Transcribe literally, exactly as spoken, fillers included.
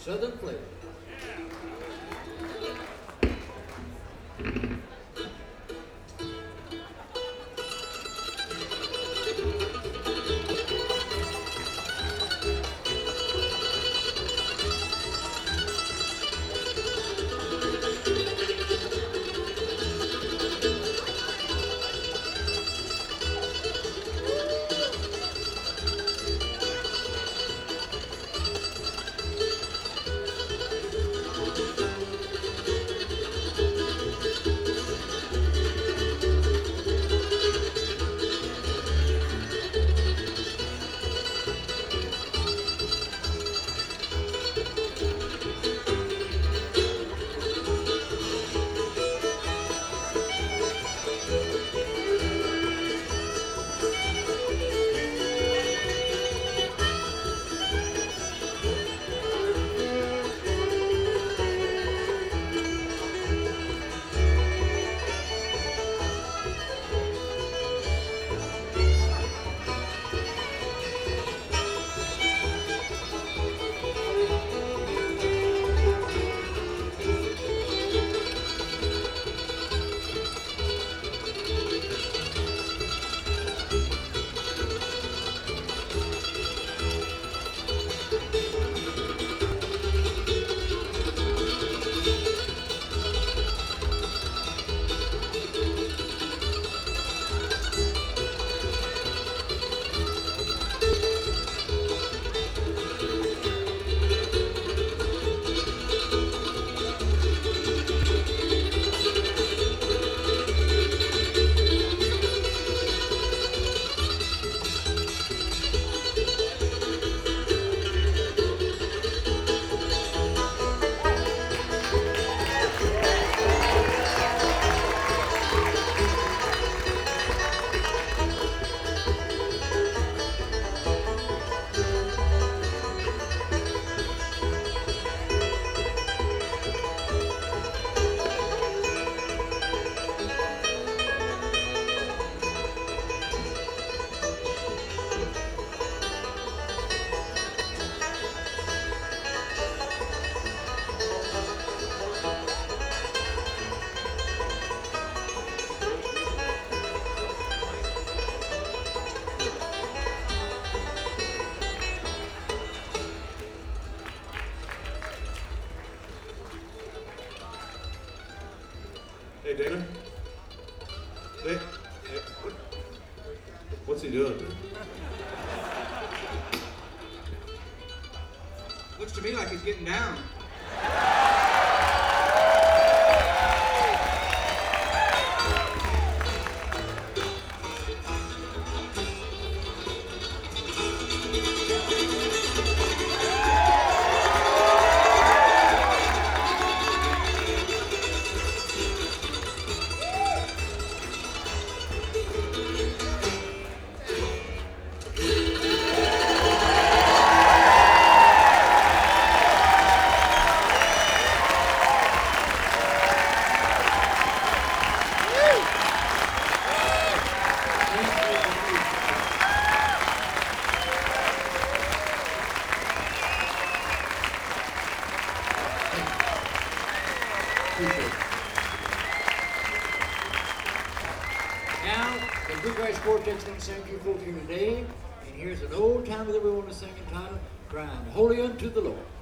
Southern flavor. Hey, Dana. Hey, hey what, what's he doing, man? Looks to me like he's getting down. Now, the Bluegrass Quartet's going to sing to you folks here today, and here's an old timer that we want to sing entitled, Crying Holy Unto the Lord.